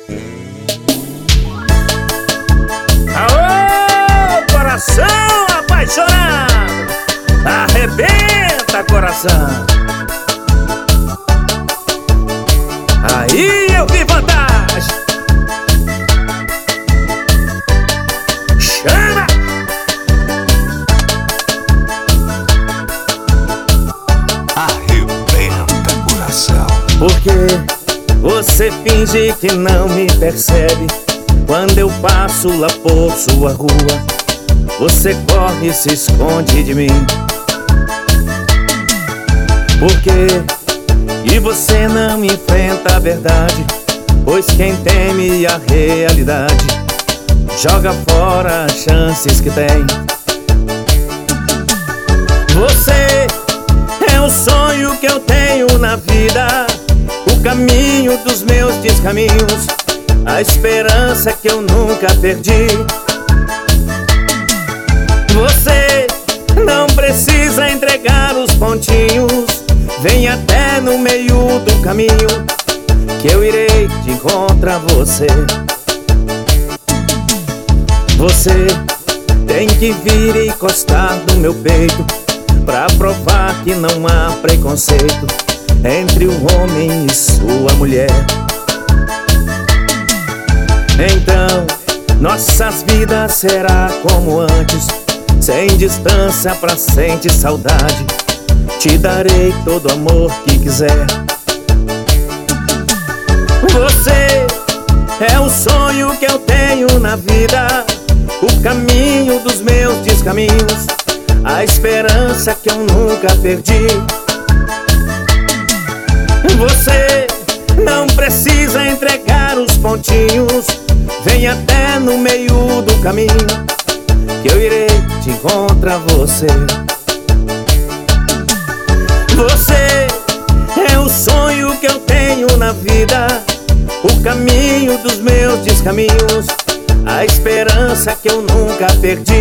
Aô, coração apaixonado, arrebenta coração. Aí eu vi vantagem. Chama! Arrebenta coração. Porque você finge que não me percebe quando eu passo lá por sua rua. Você corre e se esconde de mim. Por quê? E você não enfrenta a verdade, pois quem teme a realidade joga fora as chances que tem. Você é o sonho que eu tenho na vida, o caminho dos meus descaminhos, a esperança que eu nunca perdi. Você não precisa entregar os pontinhos, vem até no meio do caminho, que eu irei de encontro a você. Você tem que vir e encostar no meu peito, pra provar que não há preconceito entre o homem e sua mulher. Então nossas vidas será como antes, sem distância pra sentir saudade. Te darei todo o amor que quiser. Você é o sonho que eu tenho na vida, o caminho dos meus descaminhos, a esperança que eu nunca perdi. Você não precisa entregar os pontinhos, vem até no meio do caminho, que eu irei de encontro a você. Você é o sonho que eu tenho na vida, o caminho dos meus descaminhos, a esperança que eu nunca perdi.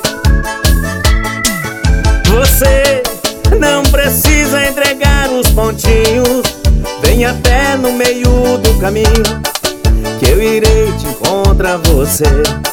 Você não precisa entregar os pontinhos, vem até no meio do caminho, que eu irei de encontro a você.